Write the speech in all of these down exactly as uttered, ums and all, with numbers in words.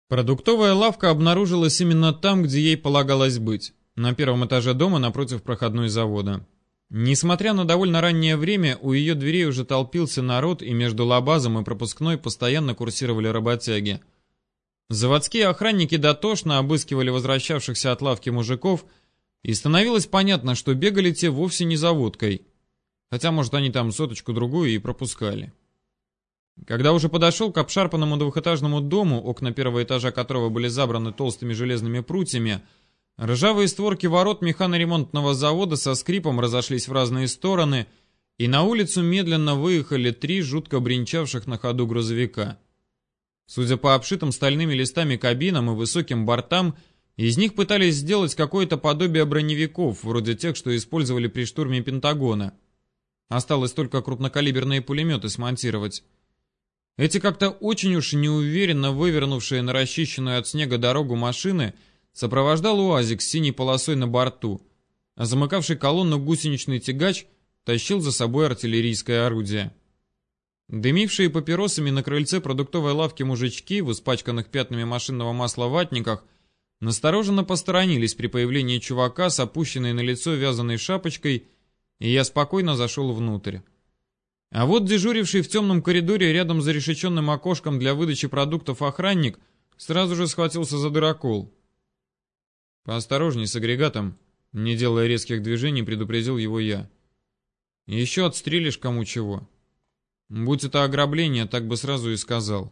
Продуктовая лавка обнаружилась именно там, где ей полагалось быть, на первом этаже дома напротив проходной завода. Несмотря на довольно раннее время, у ее дверей уже толпился народ, и между лабазом и пропускной постоянно курсировали работяги. Заводские охранники дотошно обыскивали возвращавшихся от лавки мужиков, и становилось понятно, что бегали те вовсе не за водкой. Хотя, может, они там соточку-другую и пропускали. Когда уже подошел к обшарпанному двухэтажному дому, окна первого этажа которого были забраны толстыми железными прутьями, ржавые створки ворот механоремонтного завода со скрипом разошлись в разные стороны, и на улицу медленно выехали три жутко бренчавших на ходу грузовика. Судя по обшитым стальными листами кабинам и высоким бортам, из них пытались сделать какое-то подобие броневиков, вроде тех, что использовали при штурме Пентагона. Осталось только крупнокалиберные пулеметы смонтировать. Эти как-то очень уж неуверенно вывернувшие на расчищенную от снега дорогу машины сопровождал УАЗик с синей полосой на борту, а замыкавший колонну гусеничный тягач тащил за собой артиллерийское орудие. Дымившие папиросами на крыльце продуктовой лавки мужички в испачканных пятнами машинного масла ватниках настороженно посторонились при появлении чувака с опущенной на лицо вязаной шапочкой, и я спокойно зашел внутрь. А вот дежуривший в темном коридоре рядом с зарешеченным окошком для выдачи продуктов охранник сразу же схватился за дырокол. «Поосторожней с агрегатом», — не делая резких движений, предупредил его я. «Еще отстрелишь кому чего. Будь это ограбление, так бы сразу и сказал».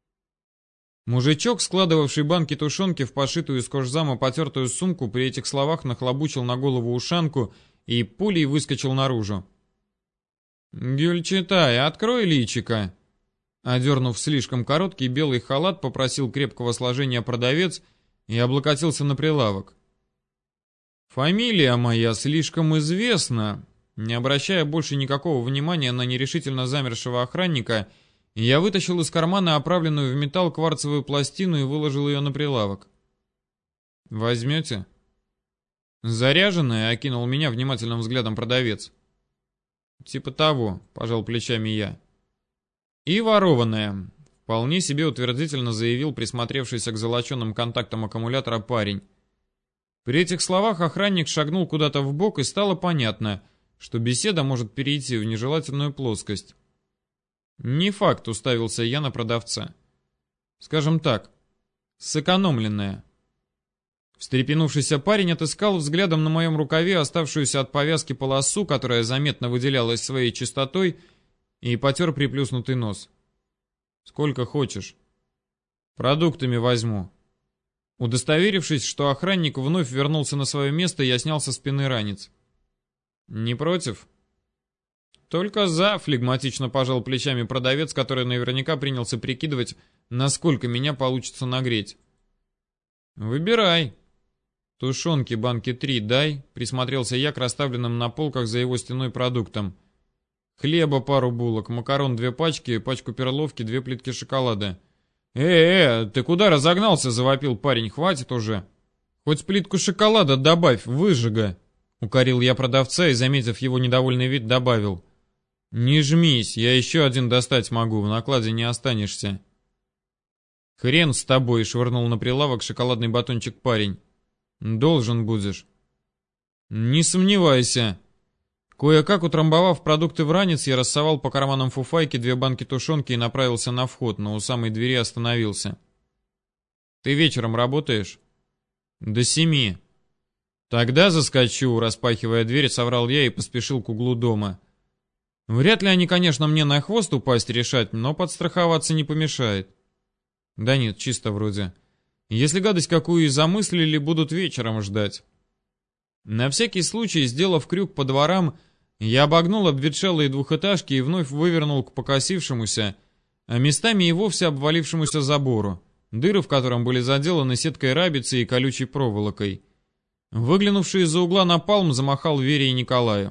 Мужичок, складывавший банки тушенки в пошитую из кожзама потертую сумку, при этих словах нахлобучил на голову ушанку и пулей выскочил наружу. «Гюльчатай, открой личико!» Одернув слишком короткий белый халат, попросил крепкого сложения продавец и облокотился на прилавок. «Фамилия моя слишком известна». Не обращая больше никакого внимания на нерешительно замершего охранника, я вытащил из кармана оправленную в металл кварцевую пластину и выложил ее на прилавок. «Возьмете?» «Заряженная?» — окинул меня внимательным взглядом продавец. «Типа того», — пожал плечами я. «И ворованная», — вполне себе утвердительно заявил присмотревшийся к золоченным контактам аккумулятора парень. При этих словах охранник шагнул куда-то вбок, и стало понятно, что беседа может перейти в нежелательную плоскость. «Не факт», — уставился я на продавца. «Скажем так, сэкономленная». Встрепенувшийся парень отыскал взглядом на моем рукаве оставшуюся от повязки полосу, которая заметно выделялась своей чистотой, и потер приплюснутый нос. «Сколько хочешь?» «Продуктами возьму». Удостоверившись, что охранник вновь вернулся на свое место, я снял со спины ранец. «Не против?» «Только за», — флегматично пожал плечами продавец, который наверняка принялся прикидывать, насколько меня получится нагреть. «Выбирай». «Тушенки банки три дай», — присмотрелся я к расставленным на полках за его стеной продуктам. «Хлеба пару булок, макарон две пачки, пачку перловки, две плитки шоколада». «Э-э, ты куда разогнался?» — завопил парень. «Хватит уже». «Хоть плитку шоколада добавь, выжига», — укорил я продавца и, заметив его недовольный вид, добавил. «Не жмись, я еще один достать могу, в накладе не останешься». «Хрен с тобой», — швырнул на прилавок шоколадный батончик парень. «Должен будешь». «Не сомневайся». Кое-как утрамбовав продукты в ранец, я рассовал по карманам фуфайки две банки тушенки и направился на вход, но у самой двери остановился. «Ты вечером работаешь?» «До семи». «Тогда заскочу», — распахивая дверь, соврал я и поспешил к углу дома. Вряд ли они, конечно, мне на хвост упасть решать, но подстраховаться не помешает. Да нет, чисто вроде. Если гадость какую и замыслили, будут вечером ждать. На всякий случай, сделав крюк по дворам, я обогнул обветшалые двухэтажки и вновь вывернул к покосившемуся, а местами и вовсе обвалившемуся забору, дыры в котором были заделаны сеткой рабицы и колючей проволокой. Выглянувший из-за угла напалм замахал Вере и Николаю.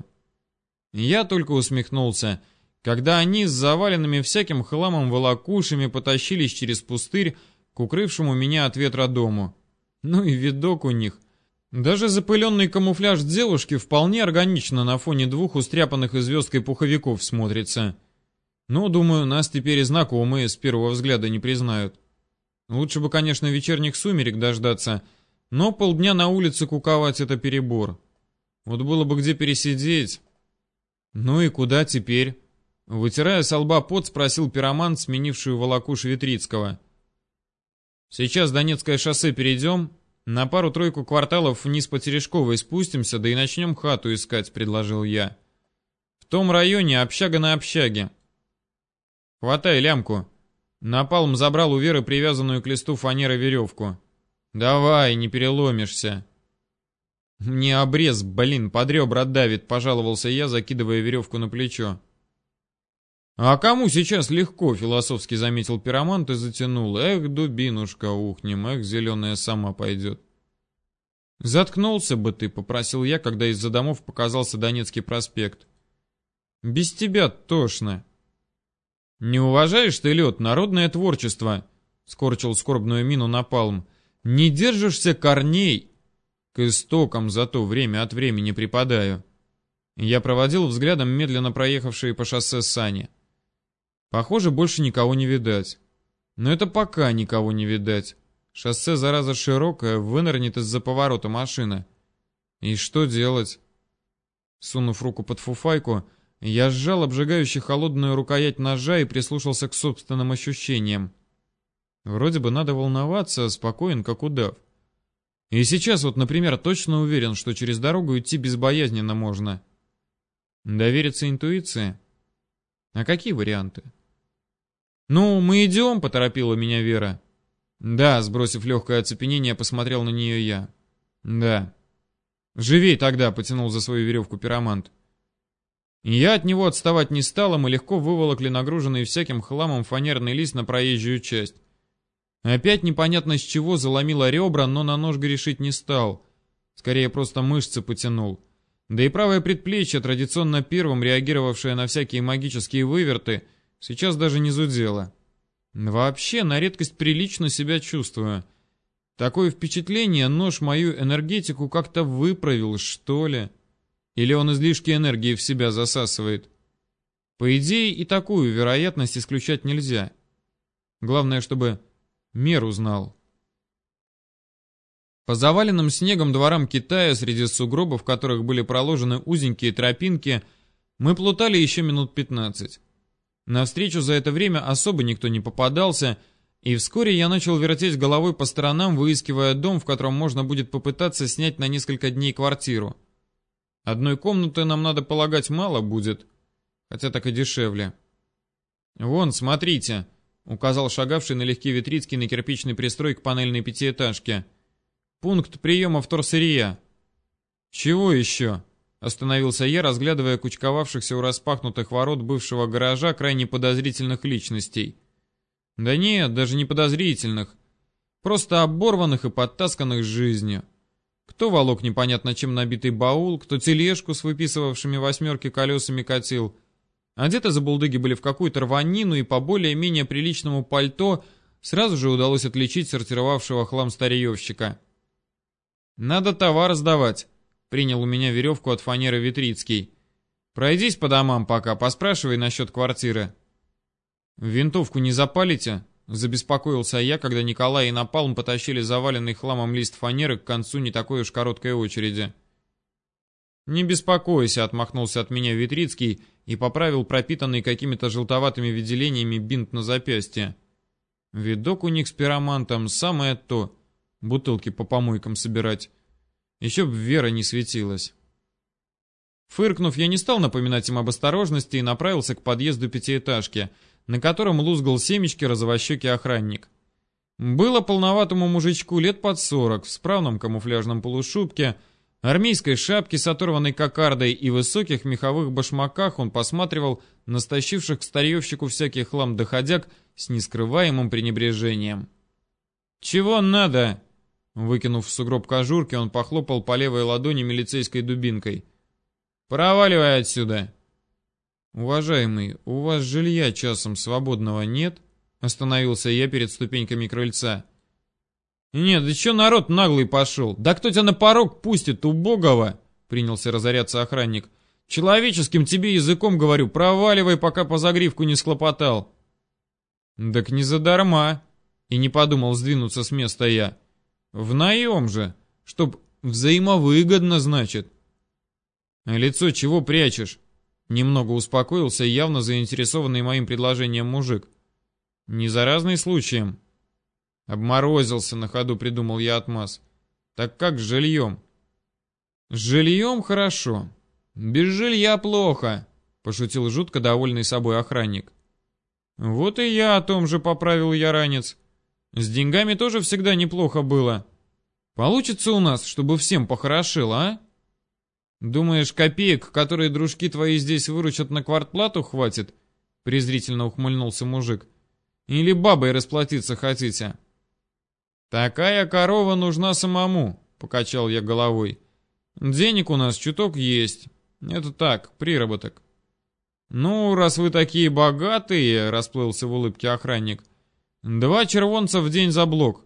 Я только усмехнулся, когда они с заваленными всяким хламом волокушами потащились через пустырь к укрывшему меня от ветра дому. Ну и видок у них. Даже запыленный камуфляж девушки вполне органично на фоне двух устряпанных и звездкой пуховиков смотрится. Ну, думаю, нас теперь и знакомые с первого взгляда не признают. Лучше бы, конечно, вечерних сумерек дождаться, но полдня на улице куковать — это перебор. Вот было бы где пересидеть. Ну и куда теперь? Вытирая со лба пот, спросил пиромант, сменивший волокушу Витрицкого. Сейчас Донецкое шоссе перейдем, на пару-тройку кварталов вниз по Терешковой спустимся, да и начнем хату искать, предложил я. В том районе общага на общаге. Хватай лямку. Напалм забрал у Веры привязанную к листу фанеры веревку. Давай, не переломишься. Мне обрез, блин, под ребра давит, пожаловался я, закидывая веревку на плечо. А кому сейчас легко, философски заметил пиромант и затянул. Эх, дубинушка, ухнем, эх, зеленая сама пойдет. Заткнулся бы ты, попросил я, когда из-за домов показался Донецкий проспект. Без тебя тошно. Не уважаешь ты лед, народное творчество, скорчил скорбную мину Напалм. Не держишься корней. К истокам зато время от времени припадаю. Я проводил взглядом медленно проехавшие по шоссе сани. Похоже, больше никого не видать. Но это пока никого не видать. Шоссе, зараза, широкое, вынырнет из-за поворота машина. И что делать? Сунув руку под фуфайку, я сжал обжигающую холодную рукоять ножа и прислушался к собственным ощущениям. Вроде бы надо волноваться, спокоен, как удав. И сейчас вот, например, точно уверен, что через дорогу идти безбоязненно можно. Довериться интуиции? А какие варианты? «Ну, мы идем», — поторопила меня Вера. «Да», — сбросив легкое оцепенение, посмотрел на нее я. «Да». «Живей тогда», — потянул за свою веревку пиромант. Я от него отставать не стал, и мы легко выволокли нагруженный всяким хламом фанерный лист на проезжую часть. Опять непонятно с чего заломило ребра, но на нож грешить не стал. Скорее, просто мышцы потянул. Да и правое предплечье, традиционно первым реагировавшее на всякие магические выверты, сейчас даже не зудело. Вообще, на редкость прилично себя чувствую. Такое впечатление, нож мою энергетику как-то выправил, что ли. Или он излишки энергии в себя засасывает. По идее, и такую вероятность исключать нельзя. Главное, чтобы меру знал. По заваленным снегом дворам Китая, среди сугробов, в которых были проложены узенькие тропинки, мы плутали еще минут пятнадцать. Навстречу за это время особо никто не попадался, и вскоре я начал вертеть головой по сторонам, выискивая дом, в котором можно будет попытаться снять на несколько дней квартиру. Одной комнаты нам, надо полагать, мало будет, хотя так и дешевле. «Вон, смотрите», — указал шагавший налегке Витрицкий на кирпичный пристрой к панельной пятиэтажке. «Пункт приема вторсырья». «Чего еще?» — остановился я, разглядывая кучковавшихся у распахнутых ворот бывшего гаража крайне подозрительных личностей. «Да нет, даже не подозрительных. Просто оборванных и подтасканных жизнью. Кто волок непонятно чем набитый баул, кто тележку с выписывавшими восьмерки колесами катил. Одеты забулдыги были в какую-то рванину, и по более-менее приличному пальто сразу же удалось отличить сортировавшего хлам старьевщика. «Надо товар сдавать», — принял у меня веревку от фанеры Витрицкий. «Пройдись по домам пока, поспрашивай насчет квартиры». «Винтовку не запалите?» — забеспокоился я, когда Николай и Напалм потащили заваленный хламом лист фанеры к концу не такой уж короткой очереди. «Не беспокойся», — отмахнулся от меня Витрицкий и поправил пропитанный какими-то желтоватыми выделениями бинт на запястье. Видок у них с пиромантом самое то. Бутылки по помойкам собирать. Еще б Вера не светилась. Фыркнув, я не стал напоминать им об осторожности и направился к подъезду пятиэтажки, на котором лузгал семечки розовощекий охранник. Было полноватому мужичку лет под сорок, в справном камуфляжном полушубке, армейской шапке с оторванной кокардой и высоких меховых башмаках. Он посматривал на стащивших к старьевщику всякий хлам доходяг с нескрываемым пренебрежением. «Чего надо?» Выкинув в сугроб кожурки, он похлопал по левой ладони милицейской дубинкой. «Проваливай отсюда!» «Уважаемый, у вас жилья часом свободного нет?» Остановился я перед ступеньками крыльца. «Нет, да чё народ наглый пошел? Да кто тебя на порог пустит, убогого?» Принялся разоряться охранник. «Человеческим тебе языком говорю, проваливай, пока по загривку не схлопотал». «Так не задарма», И не подумал сдвинуться с места я. В наем же, чтоб взаимовыгодно, значит. Лицо чего прячешь? Немного успокоился, явно заинтересованный моим предложением мужик. Не заразный случаем? Обморозился, на ходу придумал я отмаз. Так как с жильем? С жильем хорошо. Без жилья плохо, пошутил жутко довольный собой охранник. Вот и я о том же, поправил я ранец. С деньгами тоже всегда неплохо было. Получится у нас, чтобы всем похорошило, а? Думаешь, копеек, которые дружки твои здесь выручат на квартплату, хватит? Презрительно ухмыльнулся мужик. Или бабой расплатиться хотите? Такая корова нужна самому, покачал я головой. Денег у нас чуток есть. Это так, приработок. Ну, раз вы такие богатые, расплылся в улыбке охранник. Два червонца в день за блок.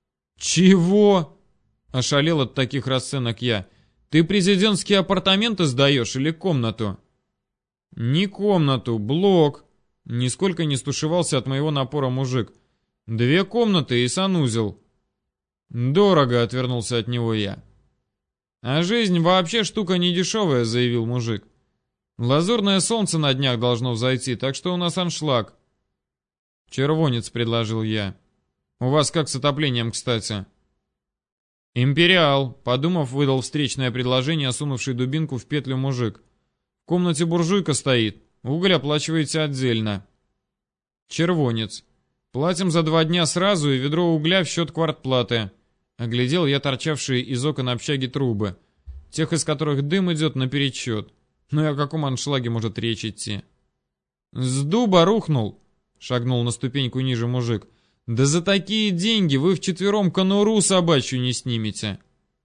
Чего? Ошалел от таких расценок я. Ты президентские апартаменты сдаешь или комнату? Не комнату, блок. Нисколько не стушевался от моего напора мужик. Две комнаты и санузел. Дорого, отвернулся от него я. А жизнь вообще штука недешевая, заявил мужик. Лазурное солнце на днях должно взойти, так что у нас аншлаг. Червонец, предложил я. У вас как с отоплением, кстати? Империал, подумав, выдал встречное предложение, сунувший дубинку в петлю мужик. В комнате буржуйка стоит, уголь оплачиваете отдельно. Червонец. Платим за два дня сразу и ведро угля в счет квартплаты. Оглядел я торчавшие из окон общаги трубы, тех, из которых дым идет наперечет. Ну и о каком аншлаге может речь идти? С дуба рухнул, шагнул на ступеньку ниже мужик. Да за такие деньги вы вчетвером конуру собачью не снимете.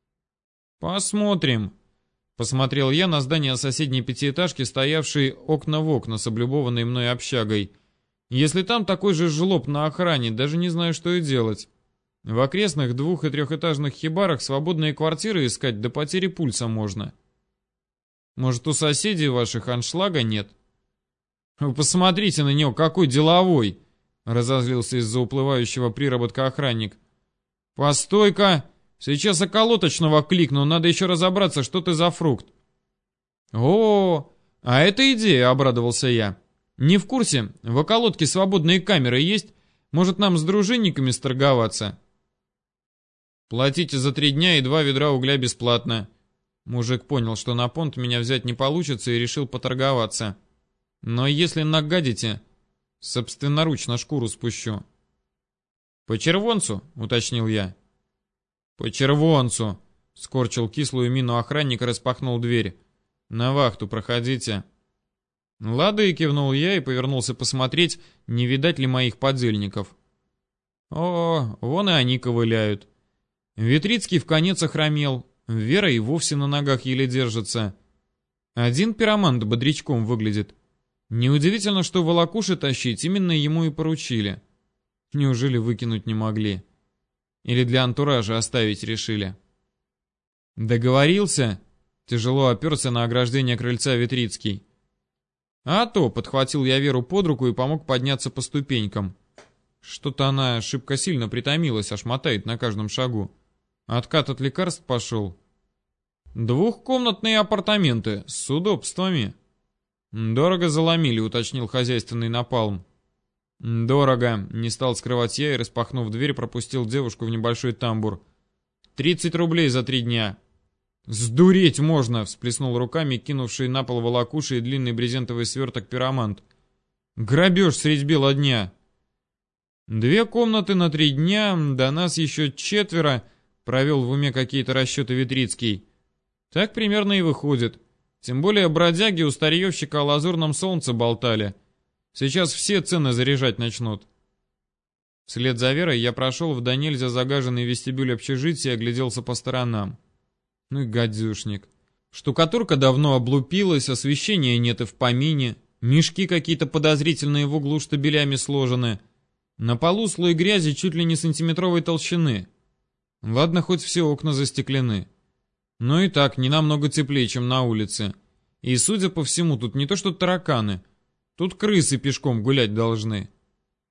Посмотрим. Посмотрел я на здание соседней пятиэтажки, стоявшей окна в окна с облюбованной мной общагой. Если там такой же жлоб на охране, даже не знаю, что и делать. В окрестных двух- и трехэтажных хибарах свободные квартиры искать до потери пульса можно. Может, у соседей ваших аншлага нет? Вы посмотрите на него, какой деловой! Разозлился из-за уплывающего приработка охранник. Постой-ка! Сейчас околоточного кликну, надо еще разобраться, что ты за фрукт. О, а это идея, обрадовался я. Не в курсе, в околотке свободные камеры есть? Может, нам с дружинниками сторговаться? Платите за три дня и два ведра угля бесплатно. Мужик понял, что на понт меня взять не получится, и решил поторговаться. Но если нагадите, собственноручно шкуру спущу. По червонцу, уточнил я. По червонцу, скорчил кислую мину охранник и распахнул дверь. На вахту проходите. Лады, кивнул я и повернулся посмотреть, не видать ли моих подельников. О, вон и они ковыляют. Витрицкий вконец охромел, Вера и вовсе на ногах еле держится. Один пиромант бодрячком выглядит. Неудивительно, что волокуши тащить именно ему и поручили. Неужели выкинуть не могли? Или для антуража оставить решили? Договорился? Тяжело оперся на ограждение крыльца Витрицкий. А то, подхватил я Веру под руку и помог подняться по ступенькам. Что-то она шибко сильно притомилась, аж мотает на каждом шагу. Откат от лекарств пошел. Двухкомнатные апартаменты с удобствами. Дорого заломили, уточнил хозяйственный напалм. Дорого, не стал скрывать я и, распахнув дверь, пропустил девушку в небольшой тамбур. Тридцать рублей за три дня. Сдуреть можно, всплеснул руками кинувший на пол волокуши и длинный брезентовый сверток пиромант. Грабеж средь бела дня. Две комнаты на три дня, до нас еще четверо, провел в уме какие-то расчеты Витрицкий. Так примерно и выходит. Тем более бродяги у старьевщика о лазурном солнце болтали. Сейчас все цены заряжать начнут. Вслед за Верой я прошел в до нельзя загаженный вестибюль общежития и огляделся по сторонам. Ну и гадюшник. Штукатурка давно облупилась, освещения нет и в помине, мешки какие-то подозрительные в углу штабелями сложены. На полу слой грязи чуть ли не сантиметровой толщины. Ладно, хоть все окна застеклены. Но и так не намного теплее, чем на улице. И, судя по всему, тут не то что тараканы, тут крысы пешком гулять должны.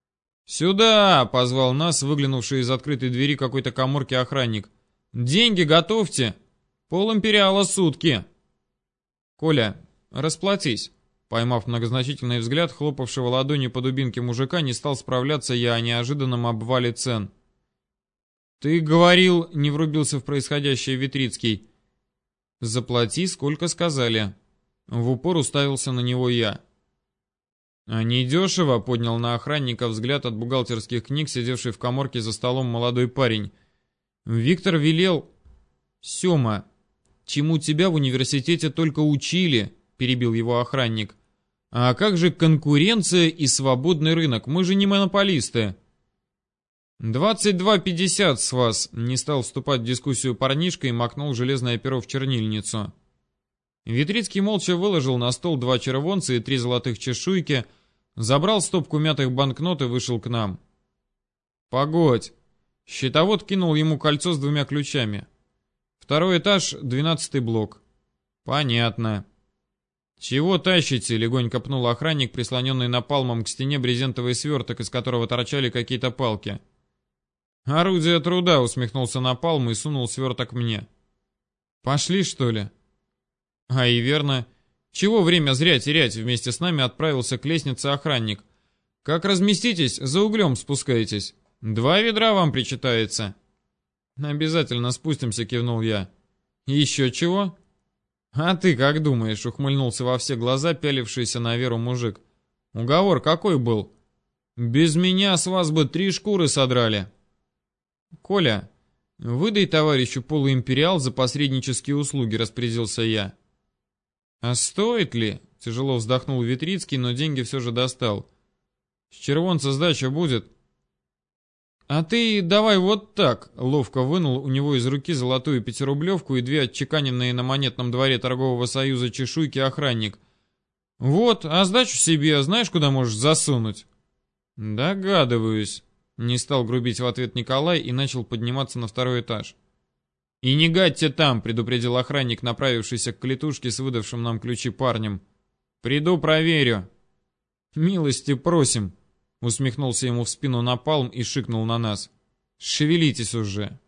«Сюда!» — позвал нас, выглянувший из открытой двери какой-то каморки охранник. «Деньги готовьте! Полимпериала сутки!» «Коля, расплатись!» Поймав многозначительный взгляд хлопавшего ладонью по дубинке мужика, не стал справляться я о неожиданном обвале цен. «Ты говорил...» — не врубился в происходящее Витрицкий. «Заплати, сколько сказали». В упор уставился на него я. «А недешево», — поднял на охранника взгляд от бухгалтерских книг, сидевший в каморке за столом молодой парень. «Виктор велел...» «Сема, чему тебя в университете только учили», — перебил его охранник. «А как же конкуренция и свободный рынок? Мы же не монополисты». «Двадцать два пятьдесят с вас», — не стал вступать в дискуссию парнишка и макнул железное перо в чернильницу. Витрицкий молча выложил на стол два червонца и три золотых чешуйки, забрал стопку мятых банкнот и вышел к нам. «Погодь!» Счетовод кинул ему кольцо с двумя ключами. «Второй этаж, двенадцатый блок». «Понятно». «Чего тащите?» — легонько пнул охранник, прислоненный напалмом к стене брезентовый сверток, из которого торчали какие-то палки. «Орудие труда», — усмехнулся напалм и сунул сверток мне. «Пошли, что ли?» «А и верно. Чего время зря терять?» — вместе с нами отправился к лестнице охранник. «Как разместитесь, за углем спускаетесь. Два ведра вам причитается». «Обязательно спустимся», — кивнул я. «Еще чего?» «А ты как думаешь?» — ухмыльнулся во все глаза пялившийся на Веру мужик. «Уговор какой был? Без меня с вас бы три шкуры содрали». «Коля, выдай товарищу полуимпериал за посреднические услуги», — распорядился я. «А стоит ли?» — тяжело вздохнул Витрицкий, но деньги все же достал. «С червонца сдача будет». «А ты давай вот так», — ловко вынул у него из руки золотую пятирублевку и две отчеканенные на монетном дворе торгового союза чешуйки охранник. «Вот, а сдачу себе знаешь, куда можешь засунуть?» «Догадываюсь», — не стал грубить в ответ Николай и начал подниматься на второй этаж. «И не гадьте там», — предупредил охранник, направившийся к клетушке с выдавшим нам ключи парнем. «Приду, проверю». «Милости просим», — усмехнулся ему в спину напалм и шикнул на нас. «Шевелитесь уже».